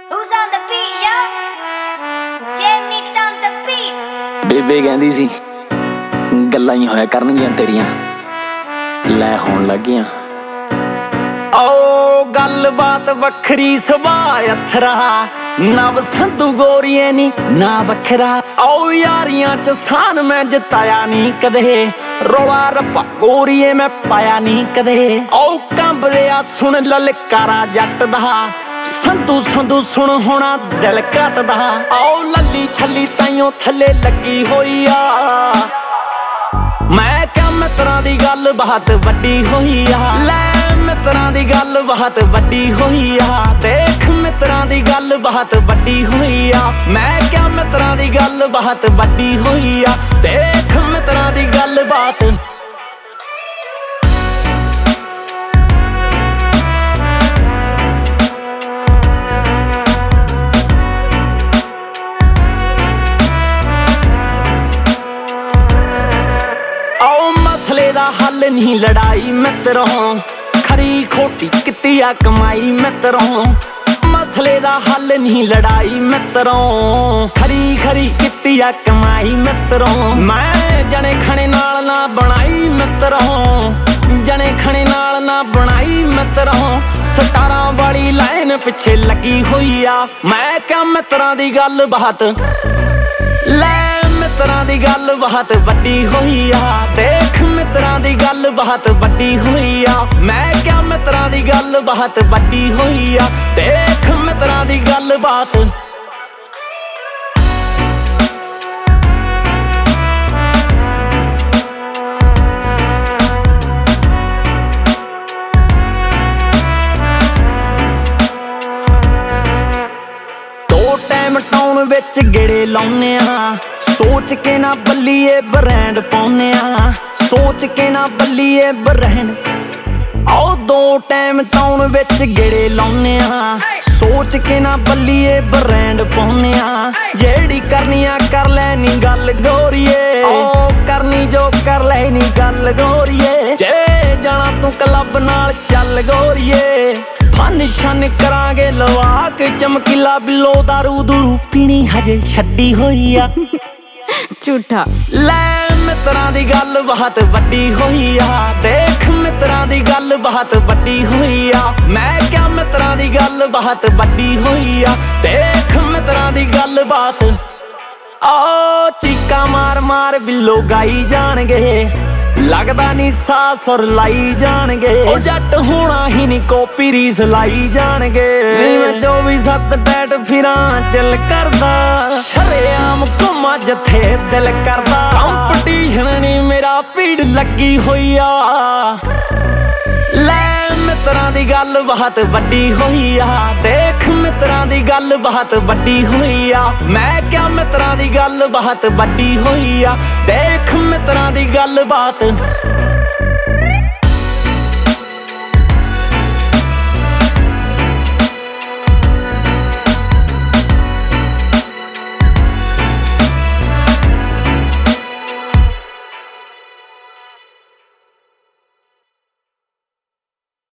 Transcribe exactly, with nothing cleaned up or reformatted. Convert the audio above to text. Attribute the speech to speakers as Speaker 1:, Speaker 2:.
Speaker 1: Who's on the beat, yo? Jamie on the beat.
Speaker 2: ਬੇਬੇ ਕਹਿੰਦੀ ਸੀ ਗੱਲਾਂ ਹੀ ਹੋਇਆ ਕਰਨਗੀਆਂ ਤੇਰੀਆਂ, ਲੈ ਹੋਣ ਲੱਗੀਆਂ। ਓ ਗੱਲਬਾਤ ਵੱਖਰੀ ਸੁਭਾਅ ਅਥਰਾ, ਨਵ ਸੰਧੂ ਗੋਰੀਏ ਨੀ ਨਾ ਵੱਖਰਾ। ਓ ਯਾਰੀਆਂ ਚ ਸਾਨ ਮੈਂ ਜਿਤਾਇਆ ਨੀ ਕਦੇ, ਰੌਲਾ ਰੱਪਾ ਗੋਰੀਏ ਮੈਂ ਪਾਇਆ ਨੀ ਕਦੇ। ਓ ਕੰਬਦਿਆ ਸੁਣ ਲਲਕਾਰਾ ਜੱਟ ਦਾ, ਸੰਧੂ ਸੰਧੂ ਸੁਣ ਹੋਣਾ ਦਿਲ ਘਟਦਾ। ਆਓ ਲੱਲੀ ਛੱਲੀ ਤਾਈਓ ਥੱਲੇ ਲੱਗੀ ਹੋਈ ਆ, ਮੈਂ ਕਿਹਾ ਮਿੱਤਰਾਂ ਦੀ ਗੱਲ ਬਹੁਤ ਵੱਡੀ ਹੋਈ ਆ। ਲੈ ਮਿੱਤਰਾਂ ਦੀ ਗੱਲ ਬਹੁਤ ਵੱਡੀ ਹੋਈ ਆ, ਦੇਖ ਮਿੱਤਰਾਂ ਦੀ ਗੱਲ ਬਹੁਤ ਵੱਡੀ ਹੋਈ ਆ। ਮੈਂ ਕਿਹਾ ਮਿੱਤਰਾਂ ਦੀ ਗੱਲ ਬਹੁਤ ਵੱਡੀ ਹੋਈ ਆ, ਦੇਖ ਮਿੱਤਰਾਂ ਦੀ ਗੱਲ ਬਾਤ। ਮਸਲੇ ਦਾ ਹੱਲ ਨਹੀਂ ਲੜਾਈ ਮਿੱਤਰੋਂ, ਖਰੀ ਖੋਟੀ ਕੀਤੀ ਆ ਕਮਾਈ ਮਿੱਤਰੋਂ। ਮਸਲੇ ਦਾ ਹੱਲ ਨਹੀਂ ਲੜਾਈ ਮਿੱਤਰੋਂ, ਖਰੀ ਖਰੀ ਕੀਤੀ ਆ ਕਮਾਈ ਮਿੱਤਰੋਂ। ਮੈਂ ਜਣੇ ਖਣੇ ਨਾਲ ਨਾ ਬਣਾਈ ਮਿੱਤਰੋਂ, ਜਣੇ ਖਣੇ ਨਾਲ ਨਾ ਬਣਾਈ ਮਿੱਤਰੋਂ। ਸਟਾਰਾਂ ਵਾਲੀ ਲਾਈਨ ਪਿੱਛੇ ਲੱਗੀ ਹੋਈ ਆ, ਮੈਂ ਕਿਹਾ ਮਿੱਤਰਾਂ ਦੀ ਗੱਲ ਬਹੁਤ। ਲੈ ਮਿੱਤਰਾਂ ਦੀ ਗੱਲ ਬਹੁਤ ਵੱਡੀ ਹੋਈ ਆ, ਦੇਖ ਮਿੱਤਰਾਂ ਦੀ ਗੱਲ ਬਹੁਤ ਵੱਡੀ ਹੋਈ ਆ। ਮੈਂ ਕਿਹਾ ਮਿੱਤਰਾਂ ਦੀ ਗੱਲ ਬਹੁਤ ਵੱਡੀ ਹੋਈ ਆ, ਦੇਖ ਮਿੱਤਰਾਂ ਦੀ ਗੱਲ ਬਾਤ। ਦੋ ਟਾਈਮ ਟਾਊਨ ਵਿੱਚ ਗੇੜੇ ਲਾਉਨੇ ਆ, ਸੋਚ ਕੇ ਨਾ ਬੱਲੀਏ ਬ੍ਰਾਂਡ ਪਾਉਨੇ ਆ, ਸੋਚ ਕੇ ਨਾ ਬੱਲੀਏ ਬ੍ਰਾਂਡ। ਆਓ ਦੋ ਟਾਈਮ ਟਾਊਨ ਵਿੱਚ ਗੇੜੇ ਲਾਉਨੇ ਆ, ਸੋਚ ਕੇ ਨਾ ਬੱਲੀਏ ਬ੍ਰਾਂਡ ਪਾਉਨੇ ਆ। ਜਿਹੜੀ ਕਰਨੀ ਆ ਕਰ ਲੈ ਨੀ ਗੱਲ ਗੋਰੀਏ, ਓ ਕਰਨੀ ਜੋ ਕਰ ਲੈ ਨੀ ਗੱਲ ਗੋਰੀਏ। ਜੇ ਜਾਣਾ ਤੂੰ ਕਲੱਬ ਨਾਲ ਚੱਲ ਗੋਰੀਏ, ਫਨ ਸ਼ਨ ਕਰਾਂਗੇ ਲਵਾ ਕੇ ਚਮਕੀਲਾ ਬਿੱਲੋ। ਦਾਰੂ ਦੂਰੂ ਪੀਣੀ ਹਜੇ ਛੱਡੀ ਹੋਈ ਆ
Speaker 3: ਝੂਠਾ।
Speaker 2: ਲੈ ਮਿੱਤਰਾਂ ਦੀ ਗੱਲ ਬਹੁਤ ਵੱਡੀ ਹੋਈ ਆ, ਦੇਖ ਮਿੱਤਰਾਂ ਦੀ ਗੱਲ ਬਹੁਤ ਵੱਡੀ ਹੋਈ ਆ। ਮੈਂ ਕਿਹਾ ਮਿੱਤਰਾਂ ਦੀ ਗੱਲ ਬਹੁਤ ਵੱਡੀ ਹੋਈ ਆ, ਦੇਖ ਮਿੱਤਰਾਂ ਦੀ ਗੱਲ ਬਾਤ। ਆਓ ਚੀਕਾਂ ਮਾਰ ਮਾਰ ਬਿੱਲੋ ਗਾਈ ਜਾਣਗੇ, ਲੱਗਦਾ ਨੀ ਸਾਹ ਸੁਰ ਲਾਈ ਜਾਣਗੇ। ਉਹ ਜੱਟ ਹੋਣਾ ਹੀ ਨੀ ਕੋਪੀ ਰੀਸ ਲਾਈ ਜਾਣਗੇ। ਨਹੀਂ ਮੈਂ ਚੌਵੀ ਸੱਤ ਟੈਟ ਫਿਰਾਂ ਚੱਲ ਕਰਦਾ, ਸ਼ਰੇਆਮ ਘੁੰਮਾ ਜਿੱਥੇ ਦਿਲ ਕਰਦਾ। ਕੰਪੀਟੀਸ਼ਨ ਨੀ ਮੇਰਾ ਭੀੜ ਲੱਗੀ ਹੋਈ ਆ, ਲੈ ਮਿੱਤਰਾਂ ਦੀ ਗੱਲ ਬਹੁਤ ਵੱਡੀ ਹੋਈ ਆ, ਦੇਖ ਮਿੱਤਰਾਂ ਦੀ ਗੱਲ ਬਹੁਤ ਵੱਡੀ ਹੋਈ ਆ। ਮੈਂ ਕਿਹਾ ਮਿੱਤਰਾਂ ਦੀ ਗੱਲ ਬਹੁਤ ਵੱਡੀ ਹੋਈ ਆ, ਦੇਖ ਮਿੱਤਰਾਂ ਦੀ ਗੱਲ ਬਾਤ।